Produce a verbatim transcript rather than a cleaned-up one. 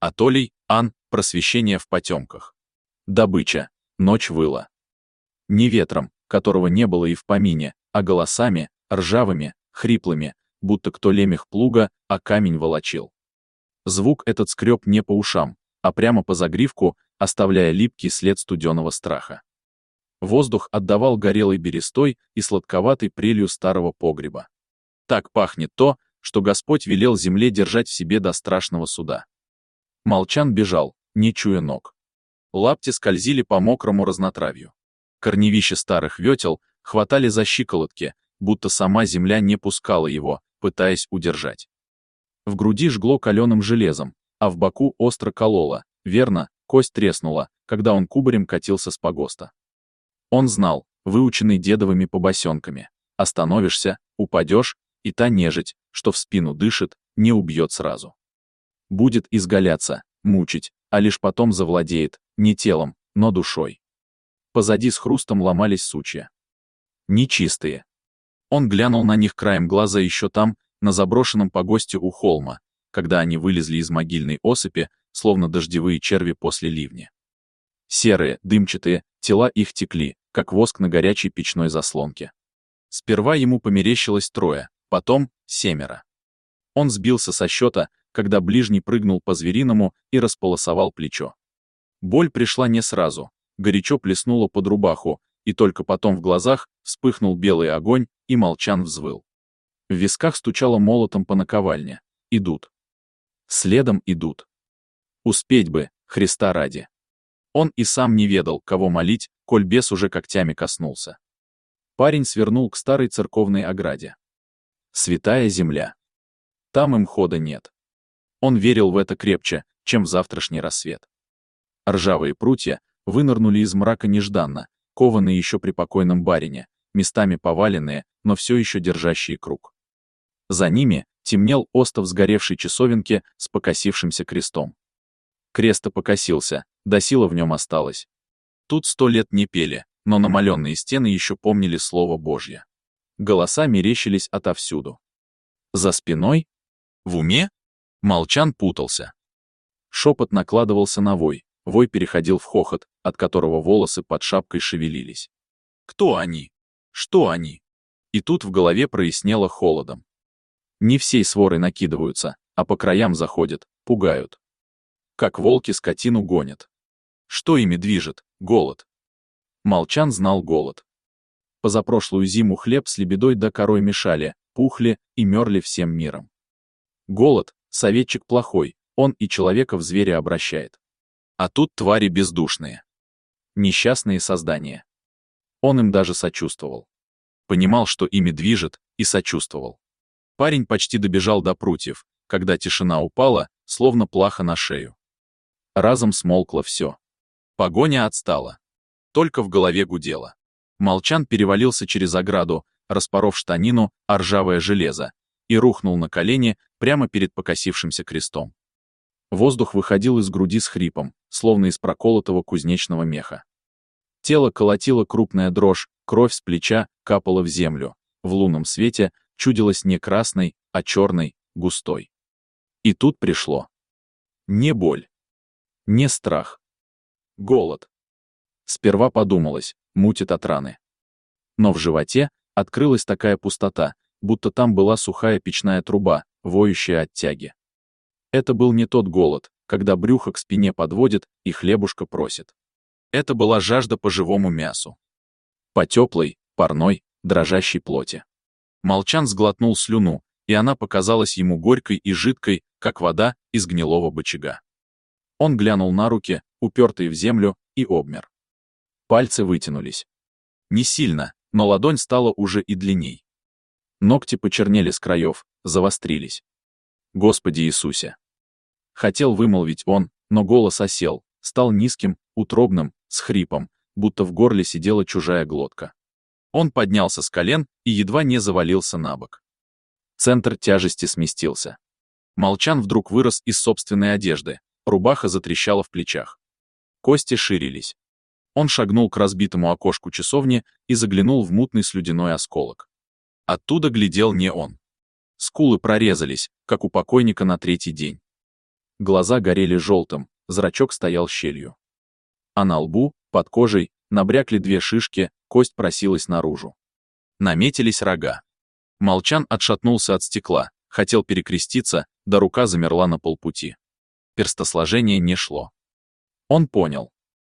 Атолий, Ан, просвещение в потемках. Добыча, ночь выла. Не ветром, которого не было и в помине, а голосами, ржавыми, хриплыми, будто кто лемех плуга, а камень волочил. Звук этот скреб не по ушам, а прямо по загривку, оставляя липкий след студеного страха. Воздух отдавал горелой берестой и сладковатой прелью старого погреба. Так пахнет то, что Господь велел земле держать в себе до страшного суда. Молчан бежал, не чуя ног. Лапти скользили по мокрому разнотравью. Корневища старых ветел хватали за щиколотки, будто сама земля не пускала его, пытаясь удержать. В груди жгло каленым железом, а в боку остро кололо, верно, кость треснула, когда он кубарем катился с погоста. Он знал, выученный дедовыми побосенками, остановишься, упадешь, и та нежить, что в спину дышит, не убьет сразу. Будет изгаляться, мучить, а лишь потом завладеет, не телом, но душой. Позади с хрустом ломались сучья. Нечистые. Он глянул на них краем глаза еще там, на заброшенном погосте у холма, когда они вылезли из могильной осыпи, словно дождевые черви после ливня. Серые, дымчатые, тела их текли, как воск на горячей печной заслонке. Сперва ему померещилось трое, потом семеро. Он сбился со счета, когда ближний прыгнул по-звериному и располосовал плечо. Боль пришла не сразу, горячо плеснула под рубаху, и только потом в глазах вспыхнул белый огонь, и Молчан взвыл. В висках стучало молотом по наковальне. Идут. Следом идут. Успеть бы, Христа ради. Он и сам не ведал, кого молить, коль бес уже когтями коснулся. Парень свернул к старой церковной ограде. Святая земля. Там им хода нет. Он верил в это крепче, чем в завтрашний рассвет. Ржавые прутья вынырнули из мрака нежданно, кованные еще при покойном барине, местами поваленные, но все еще держащие круг. За ними темнел остов сгоревшей часовенки с покосившимся крестом. Крест покосился, да сила в нем осталась. Тут сто лет не пели, но намаленные стены еще помнили слово Божье. Голоса мерещились отовсюду. За спиной? В уме? Молчан путался. Шепот накладывался на вой, вой переходил в хохот, от которого волосы под шапкой шевелились. Кто они? Что они? И тут в голове прояснело холодом. Не всей сворой накидываются, а по краям заходят, пугают. Как волки скотину гонят. Что ими движет? Голод. Молчан знал голод. Позапрошлую зиму хлеб с лебедой да корой мешали, пухли и мерли всем миром. Голод — советчик плохой, он и человека в зверя обращает. А тут твари бездушные. Несчастные создания. Он им даже сочувствовал. Понимал, что ими движет, и сочувствовал. Парень почти добежал до прутьев, когда тишина упала, словно плаха на шею. Разом смолкло все. Погоня отстала. Только в голове гудело. Молчан перевалился через ограду, распоров штанину, а ржавое железо, и рухнул на колени прямо перед покосившимся крестом. Воздух выходил из груди с хрипом, словно из проколотого кузнечного меха. Тело колотило крупная дрожь, кровь с плеча капала в землю, в лунном свете чудилась не красной, а черной, густой. И тут пришло. Не боль. Не страх. Голод. Сперва подумалось, мутит от раны. Но в животе открылась такая пустота, будто там была сухая печная труба, воющая от тяги. Это был не тот голод, когда брюхо к спине подводит и хлебушка просит. Это была жажда по живому мясу. По теплой, парной, дрожащей плоти. Молчан сглотнул слюну, и она показалась ему горькой и жидкой, как вода из гнилого бочага. Он глянул на руки, упертые в землю, и обмер. Пальцы вытянулись. Не сильно, но ладонь стала уже и длинней. Ногти почернели с краев, завострились. Господи Иисусе! Хотел вымолвить он, но голос осел, стал низким, утробным, с хрипом, будто в горле сидела чужая глотка. Он поднялся с колен и едва не завалился на бок. Центр тяжести сместился. Молчан вдруг вырос из собственной одежды, рубаха затрещала в плечах. Кости ширились. Он шагнул к разбитому окошку часовни и заглянул в мутный слюдяной осколок. Оттуда глядел не он. Скулы прорезались, как у покойника на третий день. Глаза горели желтым, зрачок стоял щелью. А на лбу, под кожей, набрякли две шишки, кость просилась наружу. Наметились рога. Молчан отшатнулся от стекла, хотел перекреститься, да рука замерла на полпути. Перстосложение не шло. Он понял.